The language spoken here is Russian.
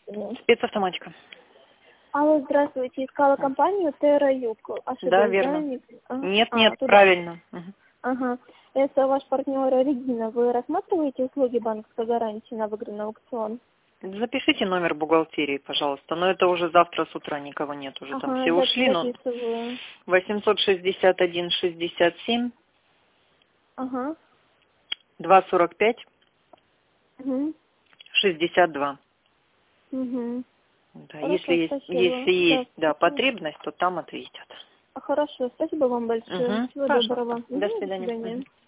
Спецавтоматика. Алло, здравствуйте. Искала компанию Терра Юг. Да, верно. Нет, правильно. Ага. Это ваш партнер Регина. Вы рассматриваете услуги банковской гарантии на выигранный аукцион? Запишите номер бухгалтерии, пожалуйста. Но это уже завтра с утра никого нет. Уже там все ушли. Но 861-67. Ага. 245. Угу. 62. Угу. Да, Хорошо, если есть потребность, то там ответят. Хорошо, спасибо вам большое. Всего доброго. До свидания.